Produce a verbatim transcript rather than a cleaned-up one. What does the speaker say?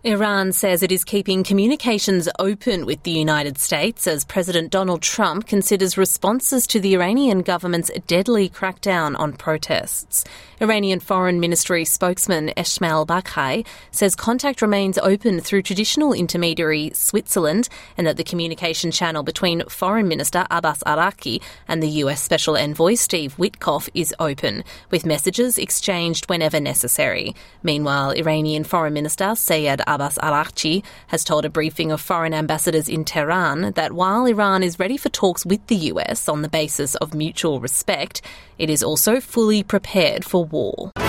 Iran says it is keeping communications open with the United States as President Donald Trump considers responses to the Iranian government's deadly crackdown on protests. Iranian Foreign Ministry spokesman Esmail Baghai says contact remains open through traditional intermediary Switzerland and that the communication channel between Foreign Minister Abbas Araqchi and the U S Special Envoy Steve Witkoff is open, with messages exchanged whenever necessary. Meanwhile, Iranian Foreign Minister Sayed Abbas Araqchi has told a briefing of foreign ambassadors in Tehran that while Iran is ready for talks with the U S on the basis of mutual respect, it is also fully prepared for war.